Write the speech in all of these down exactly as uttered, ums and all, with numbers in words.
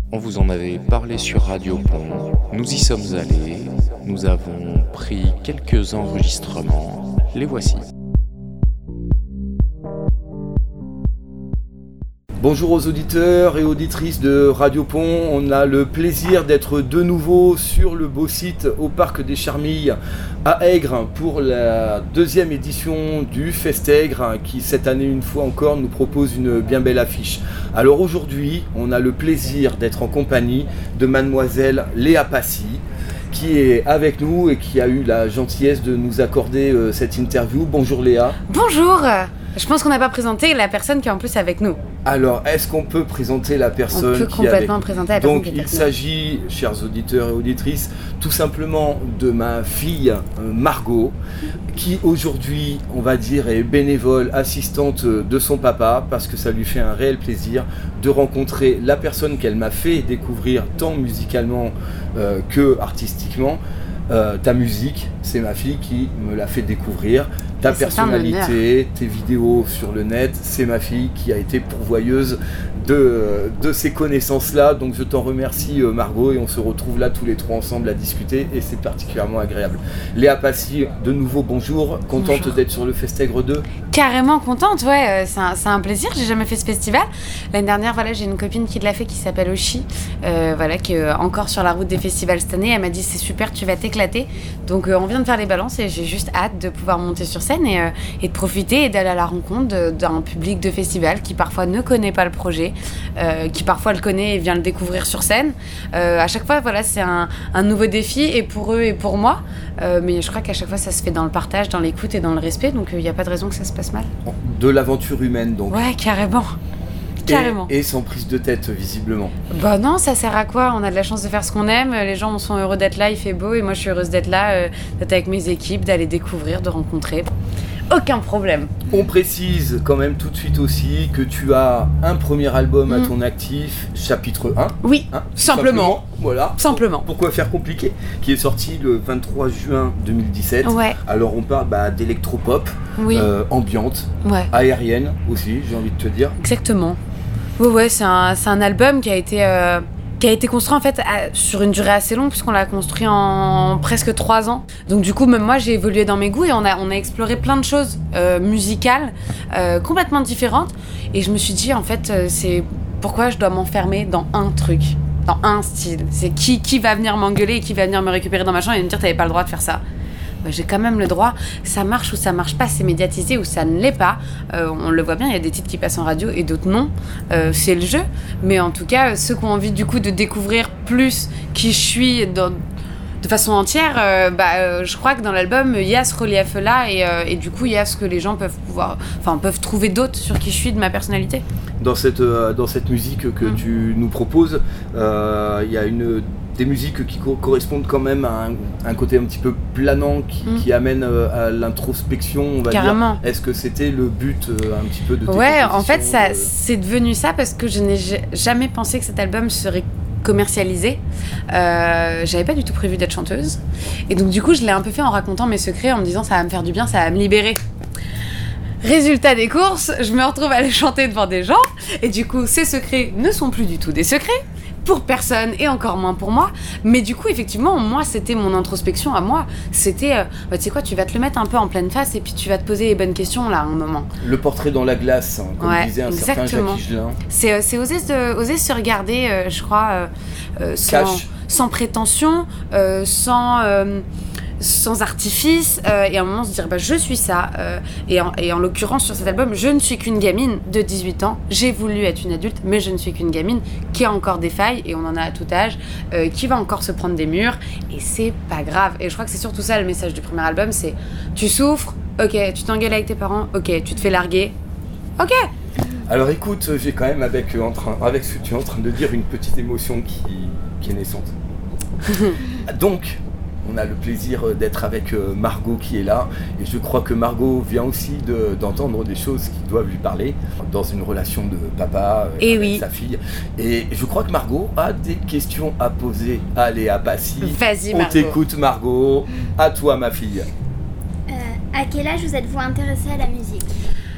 On vous en avait parlé sur Radio Pont, nous y sommes allés, nous avons pris quelques enregistrements, les voici. Bonjour aux auditeurs et auditrices de Radio Pont, on a le plaisir d'être de nouveau sur le beau site au Parc des Charmilles à Aigres pour la deuxième édition du Festègre qui cette année une fois encore nous propose une bien belle affiche. Alors aujourd'hui on a le plaisir d'être en compagnie de mademoiselle Léa Passy qui est avec nous et qui a eu la gentillesse de nous accorder euh, cette interview. Bonjour Léa. Bonjour. Je pense qu'on n'a pas présenté la personne qui est en plus avec nous. Alors, est-ce qu'on peut présenter la personne qui est avec nous ? On peut complètement présenter la personne Donc, qui est avec nous. il s'agit, chers auditeurs et auditrices, tout simplement de ma fille euh, Margot, qui aujourd'hui, on va dire, est bénévole, assistante de son papa, parce que ça lui fait un réel plaisir de rencontrer la personne qu'elle m'a fait découvrir tant musicalement euh, que artistiquement. Euh, ta musique, c'est ma fille qui me l'a fait découvrir. Ta c'est personnalité, tes vidéos sur le net, c'est ma fille qui a été pourvoyeuse de, de ces connaissances-là. Donc je t'en remercie Margot et on se retrouve là tous les trois ensemble à discuter et c'est particulièrement agréable. Léa Passy, de nouveau bonjour, contente bonjour. D'être sur le Festègre deux ? Carrément contente, ouais, c'est un, c'est un plaisir, j'ai jamais fait ce festival. L'année dernière, voilà, j'ai une copine qui l'a fait qui s'appelle Oshi, euh, voilà, qui est encore sur la route des festivals cette année. Elle m'a dit c'est super, tu vas t'éclater. Donc euh, on vient de faire les balances et j'ai juste hâte de pouvoir monter sur scène et, euh, et de profiter et d'aller à la rencontre de, d'un public de festival qui parfois ne connaît pas le projet, euh, qui parfois le connaît et vient le découvrir sur scène. Euh, à chaque fois, voilà, c'est un, un nouveau défi et pour eux et pour moi. Euh, mais je crois qu'à chaque fois, ça se fait dans le partage, dans l'écoute et dans le respect. Donc il euh, n'y a pas de raison que ça se passe mal. De l'aventure humaine, donc. Ouais, carrément. Carrément. Et, et sans prise de tête, visiblement. Bah non, ça sert à quoi ? On a de la chance de faire ce qu'on aime, les gens sont heureux d'être là, il fait beau, et moi je suis heureuse d'être là, euh, d'être avec mes équipes, d'aller découvrir, de rencontrer. Aucun problème. On précise quand même tout de suite aussi que tu as un premier album mmh. à ton actif, chapitre un. Oui, hein, simplement. simplement. Voilà. Simplement. Pourquoi faire compliqué ? Qui est sorti le vingt-trois juin deux mille dix-sept. Ouais. Alors on parle bah, d'électropop, oui. euh, ambiante, ouais. aérienne aussi, j'ai envie de te dire. Exactement. Ouais, ouais, c'est un, c'est un album qui a été, euh, qui a été construit en fait à, sur une durée assez longue puisqu'on l'a construit en presque trois ans. Donc du coup, même moi, j'ai évolué dans mes goûts et on a, on a exploré plein de choses euh, musicales euh, complètement différentes. Et je me suis dit, en fait, euh, c'est pourquoi je dois m'enfermer dans un truc, dans un style. C'est qui, qui va venir m'engueuler et qui va venir me récupérer dans ma chambre et me dire, t'avais pas le droit de faire ça. Bah, j'ai quand même le droit, ça marche ou ça marche pas, c'est médiatisé ou ça ne l'est pas, euh, on le voit bien, il y a des titres qui passent en radio et d'autres non, euh, c'est le jeu, mais en tout cas ceux qui ont envie du coup de découvrir plus qui je suis dans, de façon entière, euh, bah, euh, je crois que dans l'album il y a ce relief là et, euh, et du coup il y a ce que les gens peuvent pouvoir, enfin peuvent trouver d'autres sur qui je suis, de ma personnalité. Dans cette, euh, dans cette musique que mmh. tu nous proposes, euh, il y a une... des musiques qui co- correspondent quand même à un, un côté un petit peu planant qui, mmh. qui amène euh, à l'introspection, on va Carrément. dire. Est-ce que c'était le but euh, un petit peu de tes Ouais, en fait, ça, euh... c'est devenu ça parce que je n'ai j- jamais pensé que cet album serait commercialisé. Euh, j'avais pas du tout prévu d'être chanteuse. Et donc, du coup, je l'ai un peu fait en racontant mes secrets, en me disant ça va me faire du bien, ça va me libérer. Résultat des courses, je me retrouve à aller chanter devant des gens et du coup ces secrets ne sont plus du tout des secrets pour personne et encore moins pour moi, mais du coup effectivement moi c'était mon introspection à moi, c'était euh, bah, tu sais quoi, tu vas te le mettre un peu en pleine face et puis tu vas te poser les bonnes questions là à un moment. Le portrait dans la glace, hein, comme ouais, disait un exactement. certain Jacques Higelin. C'est, euh, c'est oser, se, oser se regarder, euh, je crois, euh, euh, sans, sans prétention, euh, sans... Euh, sans artifice euh, et à un moment se dire bah, je suis ça euh, et, en, et en l'occurrence sur cet album je ne suis qu'une gamine de dix-huit ans, j'ai voulu être une adulte mais je ne suis qu'une gamine qui a encore des failles et on en a à tout âge, euh, qui va encore se prendre des murs et c'est pas grave. Et je crois que c'est surtout ça le message du premier album, c'est tu souffres, ok, tu t'engueules avec tes parents, ok, tu te fais larguer, ok. Alors écoute, j'ai quand même avec, en train, avec ce que tu es en train de dire une petite émotion qui, qui est naissante. Donc on a le plaisir d'être avec Margot qui est là et je crois que Margot vient aussi de, d'entendre des choses qui doivent lui parler dans une relation de papa et avec oui. sa fille. Et je crois que Margot a des questions à poser à Léa Passy. Vas-y On Margot. t'écoute Margot, à toi ma fille. Euh, à quel âge vous êtes-vous intéressée à la musique ?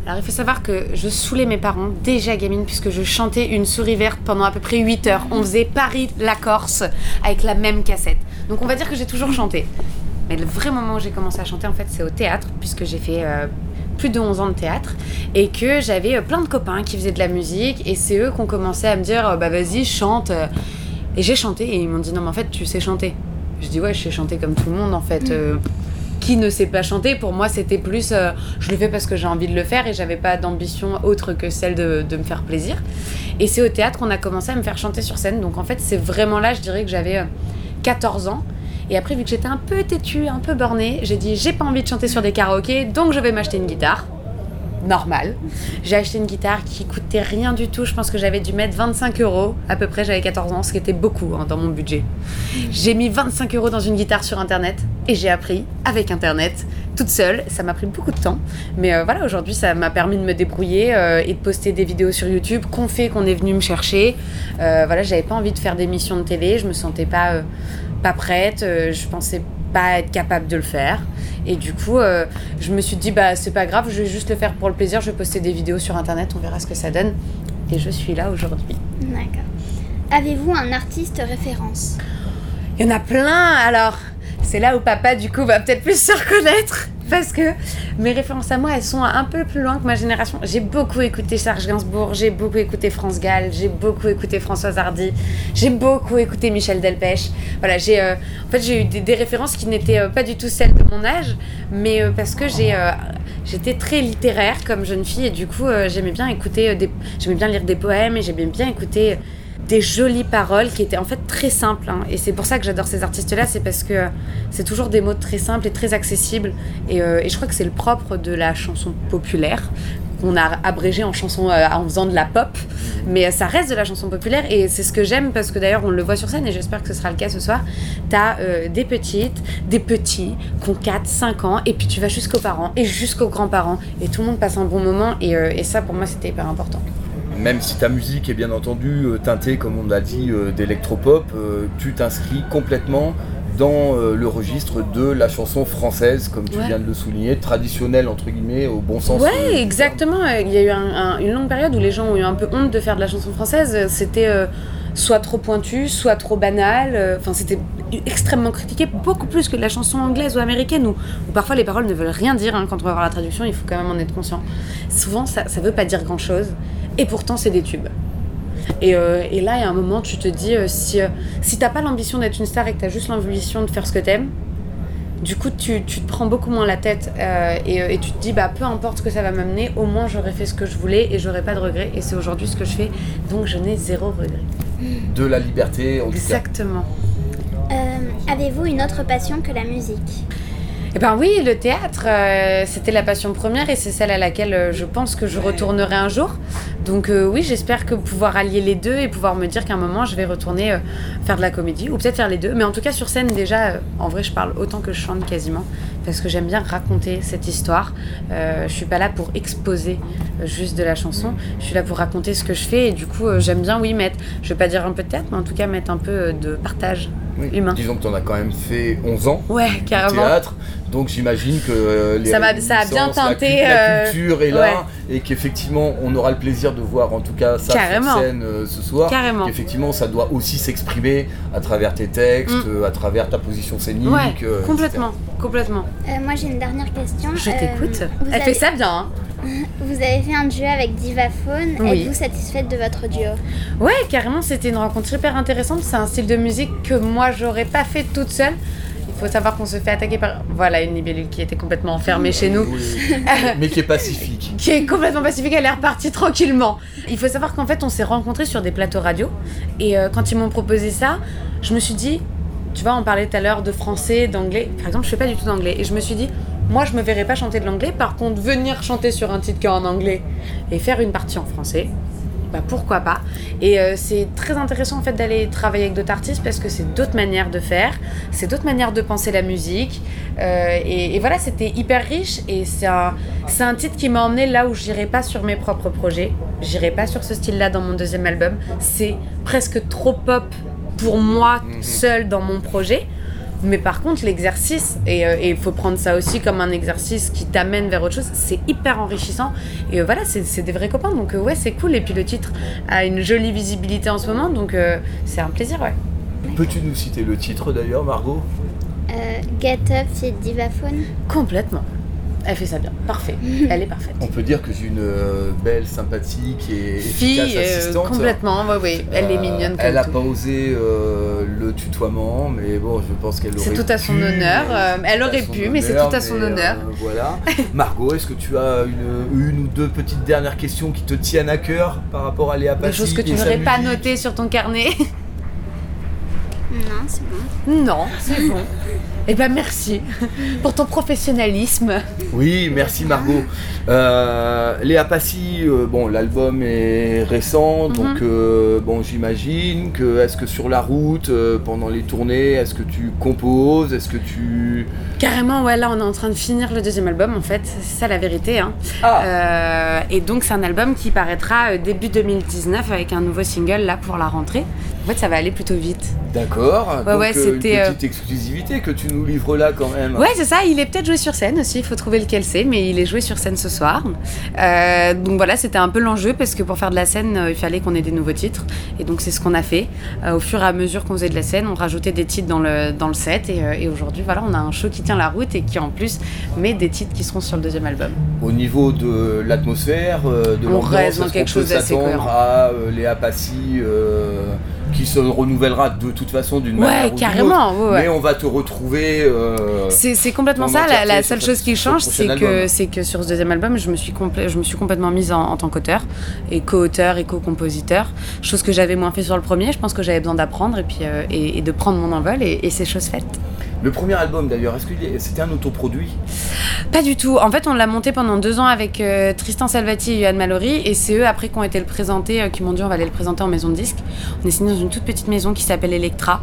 Alors il faut savoir que je saoulais mes parents déjà gamine puisque je chantais Une souris verte pendant à peu près huit heures. On faisait Paris-La Corse avec la même cassette. Donc on va dire que j'ai toujours chanté. Mais le vrai moment où j'ai commencé à chanter en fait c'est au théâtre puisque j'ai fait euh, plus de onze ans de théâtre et que j'avais euh, plein de copains qui faisaient de la musique et c'est eux qui ont commencé à me dire euh, bah vas-y chante. Et j'ai chanté et ils m'ont dit non mais en fait tu sais chanter. Je dis ouais je sais chanter comme tout le monde en fait. Euh, qui ne sait pas chanter, pour moi c'était plus euh, je le fais parce que j'ai envie de le faire et j'avais pas d'ambition autre que celle de, de me faire plaisir. Et c'est au théâtre qu'on a commencé à me faire chanter sur scène, donc en fait c'est vraiment là je dirais que j'avais euh, quatorze ans. Et après vu que j'étais un peu têtue, un peu bornée, j'ai dit j'ai pas envie de chanter sur des karaokés donc je vais m'acheter une guitare. Normal. J'ai acheté une guitare qui coûtait rien du tout. Je pense que j'avais dû mettre vingt-cinq euros à peu près. J'avais quatorze ans, ce qui était beaucoup hein, dans mon budget. J'ai mis vingt-cinq euros dans une guitare sur Internet et j'ai appris avec Internet toute seule. Ça m'a pris beaucoup de temps. Mais euh, voilà, aujourd'hui, ça m'a permis de me débrouiller euh, et de poster des vidéos sur YouTube qu'on fait, qu'on est venu me chercher. Euh, voilà, j'avais pas envie de faire d'émissions de télé. Je me sentais pas, euh, pas prête. Euh, je pensais pas être capable de le faire. Et du coup, euh, je me suis dit, bah, c'est pas grave, je vais juste le faire pour le plaisir, je vais poster des vidéos sur Internet, on verra ce que ça donne. Et je suis là aujourd'hui. D'accord. Avez-vous un artiste référence ? Il y en a plein, alors c'est là où papa, du coup, va peut-être plus se reconnaître. Parce que mes références à moi, elles sont un peu plus loin que ma génération. J'ai beaucoup écouté Serge Gainsbourg, j'ai beaucoup écouté France Gall, j'ai beaucoup écouté Françoise Hardy, j'ai beaucoup écouté Michel Delpech. Voilà, j'ai, euh, en fait, j'ai eu des, des références qui n'étaient euh, pas du tout celles de mon âge, mais euh, parce que j'ai, euh, j'étais très littéraire comme jeune fille et du coup, euh, j'aimais bien écouter, euh, des, j'aimais bien lire des poèmes et j'aimais bien écouter euh, des jolies paroles qui étaient en fait très simples hein. Et c'est pour ça que j'adore ces artistes-là, c'est parce que c'est toujours des mots très simples et très accessibles et, euh, et je crois que c'est le propre de la chanson populaire qu'on a abrégé en chanson euh, en faisant de la pop, mais ça reste de la chanson populaire et c'est ce que j'aime parce que d'ailleurs on le voit sur scène et j'espère que ce sera le cas ce soir. T'as euh, des petites, des petits qui ont quatre, cinq ans et puis tu vas jusqu'aux parents et jusqu'aux grands-parents et tout le monde passe un bon moment et, euh, et ça pour moi c'était hyper important. Même si ta musique est bien entendu euh, teintée, comme on a dit, euh, d'électropop, euh, tu t'inscris complètement dans euh, le registre de la chanson française, comme tu ouais. viens de le souligner, traditionnelle entre guillemets, au bon sens. Ouais, euh, exactement. Il y a eu un, un, une longue période où les gens ont eu un peu honte de faire de la chanson française. C'était euh, soit trop pointu, soit trop banal. Enfin, euh, c'était extrêmement critiqué, beaucoup plus que de la chanson anglaise ou américaine, où, où parfois les paroles ne veulent rien dire. Hein, quand on va voir la traduction, il faut quand même en être conscient. Souvent, ça ne veut pas dire grand-chose. Et pourtant, c'est des tubes. Et, euh, et là, il y a un moment, tu te dis, euh, si, euh, si t'as pas l'ambition d'être une star et que t'as juste l'ambition de faire ce que t'aimes, du coup, tu, tu te prends beaucoup moins la tête euh, et, et tu te dis, bah, peu importe ce que ça va m'amener, au moins j'aurais fait ce que je voulais et j'aurais pas de regrets. Et c'est aujourd'hui ce que je fais, donc je n'ai zéro regret. De la liberté, en tout cas. Exactement. Euh, avez-vous une autre passion que la musique ? Eh ben oui, le théâtre, euh, c'était la passion première et c'est celle à laquelle euh, je pense que je retournerai un jour. Donc euh, oui, j'espère que pouvoir allier les deux et pouvoir me dire qu'à un moment, je vais retourner euh, faire de la comédie ou peut-être faire les deux. Mais en tout cas, sur scène, déjà, euh, en vrai, je parle autant que je chante quasiment parce que j'aime bien raconter cette histoire. Euh, je suis pas là pour exposer euh, juste de la chanson. Je suis là pour raconter ce que je fais et du coup, euh, j'aime bien, oui, mettre, je vais pas dire un peu de théâtre, mais en tout cas, mettre un peu euh, de partage oui. humain. Disons que tu en as quand même fait onze ans ouais, carrément. de théâtre. Donc j'imagine que euh, les ça, va, ça a bien teinté la, euh... la culture est là ouais. Et qu'effectivement on aura le plaisir de voir en tout cas ça Carrément. sur scène euh, ce soir. Carrément. Qu'effectivement ça doit aussi s'exprimer à travers tes textes, mm. euh, à travers ta position scénique. Ouais, euh, complètement, complètement. Euh, moi j'ai une dernière question. Je t'écoute. Euh, Elle avez... fait ça bien. Hein. Vous avez fait un duo avec Divaphone. Oui. Êtes-vous satisfaite de votre duo ? Ouais, carrément, c'était une rencontre hyper intéressante. C'est un style de musique que moi, j'aurais pas fait toute seule. Il faut savoir qu'on se fait attaquer par... Voilà, une libellule qui était complètement enfermée chez nous. Oui, mais qui est pacifique. Qui est complètement pacifique, elle est repartie tranquillement. Il faut savoir qu'en fait, on s'est rencontrés sur des plateaux radio. Et euh, quand ils m'ont proposé ça, je me suis dit... Tu vois, on parlait tout à l'heure de français, d'anglais. Par exemple, je fais pas du tout d'anglais. Et je me suis dit... Moi, je me verrais pas chanter de l'anglais. Par contre, venir chanter sur un titre qui est en anglais et faire une partie en français, bah pourquoi pas. Et euh, c'est très intéressant en fait d'aller travailler avec d'autres artistes parce que c'est d'autres manières de faire, c'est d'autres manières de penser la musique. Euh, et, et voilà, c'était hyper riche et c'est un, c'est un titre qui m'a emmené là où j'irai pas sur mes propres projets. J'irai pas sur ce style-là dans mon deuxième album. C'est presque trop pop pour moi seule dans mon projet. Mais par contre, l'exercice, et il faut prendre ça aussi comme un exercice qui t'amène vers autre chose, c'est hyper enrichissant. Et euh, voilà, c'est, c'est des vrais copains. Donc euh, ouais, c'est cool. Et puis le titre a une jolie visibilité en ce moment. Donc euh, c'est un plaisir, ouais. Peux-tu nous citer le titre d'ailleurs, Margot ? euh, Get Up, c'est Divaphone. Complètement. Elle fait ça bien. Parfait. Elle est parfaite. On peut dire que c'est une euh, belle, sympathique et Fille, efficace assistante. Euh, complètement, oui, oui. Elle euh, est mignonne comme Elle n'a tout. pas osé euh, le tutoiement, mais bon, je pense qu'elle aurait C'est tout à son pu, honneur. Euh, elle aurait pu, honneur, mais c'est tout à son mais, honneur. Euh, voilà. Margot, est-ce que tu as une, une ou deux petites dernières questions qui te tiennent à cœur par rapport à Léa Passy? Des choses que tu n'aurais pas notées sur ton carnet? Non, c'est bon. Non, c'est bon. Eh ben merci pour ton professionnalisme. Oui, merci Margot. Euh, Léa Passy, euh, bon, l'album est récent, mm-hmm. donc euh, bon, j'imagine que est-ce que sur la route, euh, pendant les tournées, est-ce que tu composes, est-ce que tu... Carrément, ouais, là on est en train de finir le deuxième album en fait, c'est ça la vérité. Hein. Ah. Euh, et donc c'est un album qui paraîtra début deux mille dix-neuf avec un nouveau single là pour la rentrée. En fait, ça va aller plutôt vite. D'accord. Ouais, donc ouais, euh, c'était une petite euh... exclusivité que tu nous livres là quand même. Ouais, c'est ça. Il est peut-être joué sur scène aussi. Il faut trouver lequel c'est, mais il est joué sur scène ce soir. Euh, donc voilà, c'était un peu l'enjeu parce que pour faire de la scène, euh, il fallait qu'on ait des nouveaux titres. Et donc c'est ce qu'on a fait. Euh, au fur et à mesure qu'on faisait de la scène, on rajoutait des titres dans le dans le set. Et, euh, et aujourd'hui, voilà, on a un show qui tient la route et qui en plus met des titres qui seront sur le deuxième album. Au niveau de l'atmosphère, euh, de on l'ambiance, reste dans est-ce quelque qu'on chose peut d'assez s'attendre cohérent. à euh, Léa Passy euh, qui se renouvellera de toute façon d'une ouais, manière ou carrément, d'une autre, ouais, mais on va te retrouver. Euh, c'est, c'est complètement ça. La, la seule chose qui change, c'est que, c'est que sur ce deuxième album, je me suis, complè- je me suis complètement mise en, en tant qu'auteur, et co-auteur et co-compositeur. Chose que j'avais moins fait sur le premier. Je pense que j'avais besoin d'apprendre et, puis, euh, et, et de prendre mon envol, et, et c'est chose faite. Le premier album d'ailleurs, est-ce que c'était un autoproduit ? Pas du tout. En fait, on l'a monté pendant deux ans avec euh, Tristan Salvati et Yoann Mallory, et c'est eux après qui ont été le présenter, euh, qui m'ont dit on va aller le présenter en maison de disque. On est signé dans une toute petite maison qui s'appelle Electra.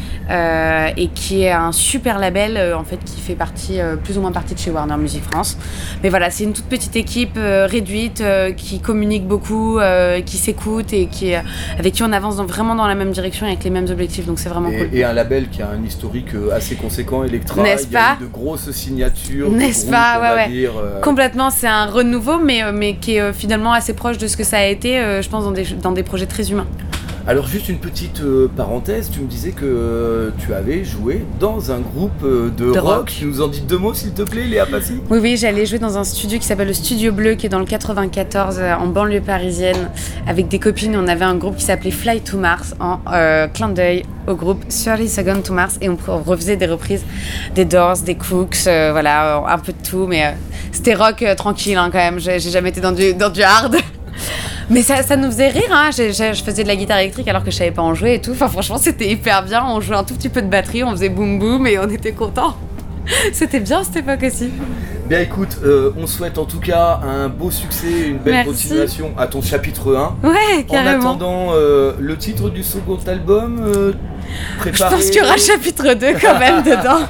Euh, et qui est un super label euh, en fait qui fait partie euh, plus ou moins partie de chez Warner Music France. Mais voilà, c'est une toute petite équipe euh, réduite euh, qui communique beaucoup, euh, qui s'écoute et qui euh, avec qui on avance dans, vraiment dans la même direction avec les mêmes objectifs. Donc c'est vraiment et, cool. Et un label qui a un historique assez conséquent, Electra. N'est-ce il y a pas eu de grosses signatures. N'est-ce de pas groupes, ouais, on va ouais. dire, euh... Complètement, c'est un renouveau, mais euh, mais qui est euh, finalement assez proche de ce que ça a été, euh, je pense, dans des dans des projets très humains. Alors juste une petite euh, parenthèse, tu me disais que euh, tu avais joué dans un groupe euh, de, de rock. rock. Tu nous en dis deux mots s'il te plaît, Léa Passy ? Oui, oui, j'allais jouer dans un studio qui s'appelle le Studio Bleu, qui est dans le quatre-vingt-quatorze, euh, en banlieue parisienne, avec des copines. On avait un groupe qui s'appelait Fly to Mars, en euh, clin d'œil au groupe thirty seconds to Mars, et on refaisait des reprises des Doors, des Cooks, euh, voilà, un peu de tout, mais euh, c'était rock euh, tranquille hein, quand même. J'ai, j'ai jamais été dans du, dans du hard. Mais ça, ça nous faisait rire, hein. je, je, je faisais de la guitare électrique alors que je savais pas en jouer et tout. Enfin, franchement, c'était hyper bien. On jouait un tout petit peu de batterie, on faisait boum boum et on était contents. C'était bien cette époque aussi. Bien écoute, euh, on souhaite en tout cas un beau succès, une belle Merci. Continuation à ton chapitre un. Ouais, carrément. En attendant, euh, le titre du second album, euh, préparé... Je pense qu'il y aura chapitre deux quand même dedans.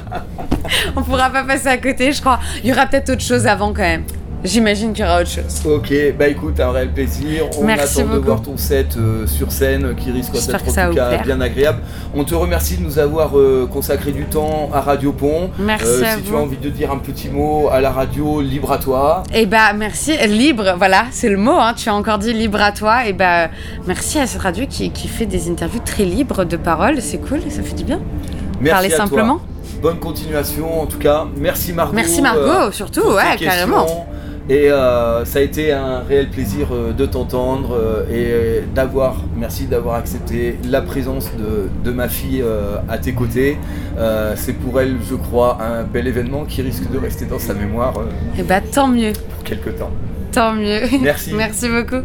On pourra pas passer à côté, je crois. Il y aura peut-être autre chose avant quand même. J'imagine qu'il y aura autre chose. Ok, bah écoute, un réel plaisir. On Merci attend beaucoup. de voir ton set euh, sur scène qui risque J'espère d'être que en ça tout va cas vous plaire. bien agréable. On te remercie de nous avoir euh, consacré du temps à Radio Pont. Merci Euh, à si vous. tu as envie de dire un petit mot à la radio, libre à toi. Et bah merci, libre, voilà, c'est le mot, hein. Tu as encore dit libre à toi. Et bah merci à cette radio qui, qui fait des interviews très libres de parole, c'est cool, ça fait du bien. Merci Parler à simplement. toi. Bonne continuation en tout cas. Merci Margot. Merci Margot, euh, surtout, pour ouais, tes carrément. questions. Et euh, ça a été un réel plaisir euh, de t'entendre euh, et d'avoir, merci d'avoir accepté la présence de, de ma fille euh, à tes côtés. Euh, c'est pour elle, je crois, un bel événement qui risque de rester dans sa mémoire euh, Et bah tant mieux, pour quelque temps. tant mieux. Merci. Merci beaucoup.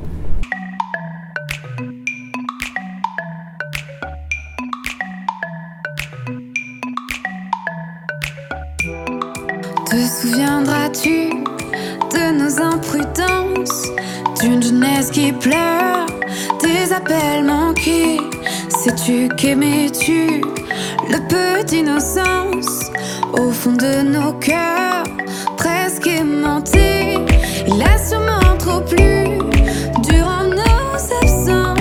Te souviendras-tu de nos imprudences, d'une jeunesse qui pleure, des appels manqués? Sais-tu qu'aimais-tu le peu d'innocence au fond de nos cœurs, presque aimantés? Il a sûrement trop plu durant nos absences.